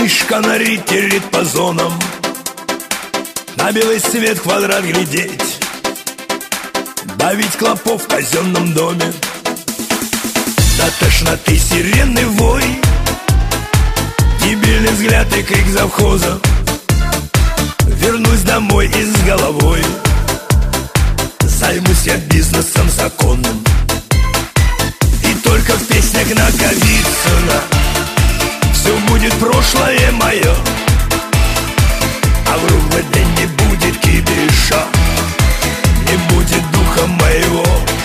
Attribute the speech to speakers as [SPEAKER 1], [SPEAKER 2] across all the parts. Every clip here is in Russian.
[SPEAKER 1] Мышка на ритерит по зонам, на белый свет квадрат глядеть, давить клопов в казенном доме, до тошноты сиренный вой, дебильный взгляд и крик завхоза. Вернусь домой и с головой займусь я бизнесом законным. И только в песнях Наговицына все будет прошлое мое, а в РУВД не будет кипиша, не будет духа моего.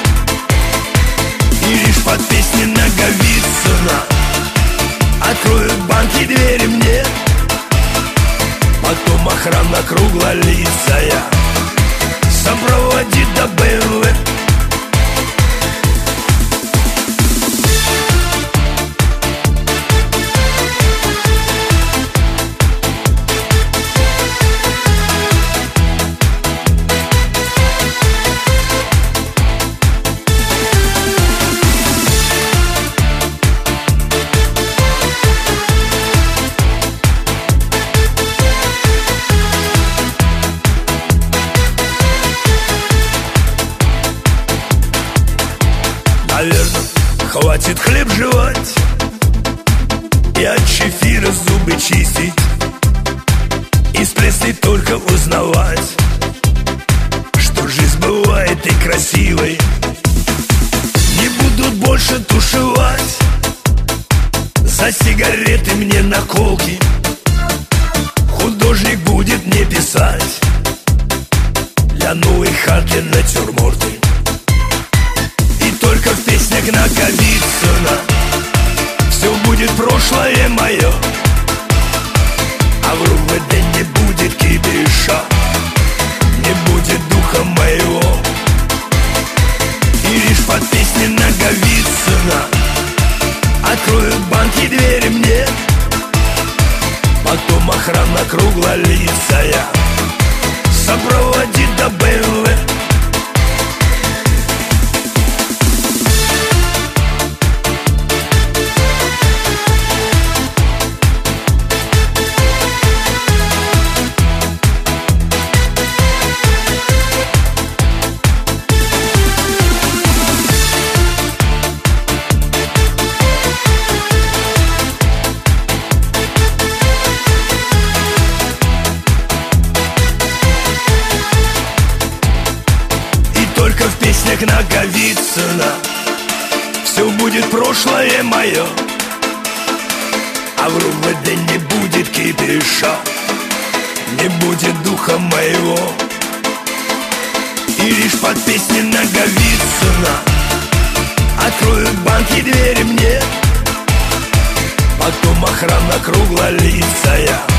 [SPEAKER 1] И лишь под песни Наговицына откроют банки двери мне, потом охрана круглолицая сопроводит до БМВ. Наверное, хватит хлеб жевать и от чефира зубы чистить, из Пресли только узнавать, что жизнь бывает и красивой. Не будут больше тушевать за сигареты мне наколки, художник будет мне писать для новой хаты натюрморты. Только в песнях Наговицына все будет прошлое мое, а в РУВД не будет кипиша, не будет духа моего. И лишь под песни Наговицына откроют банки двери мне, потом охрана круглолицая сопроводит до БМВ. Только в песнях Наговицына все будет прошлое мое, а в РУВД не будет кипиша, не будет духа моего. И лишь под песни Наговицына откроют банки двери мне, потом охрана круглолицая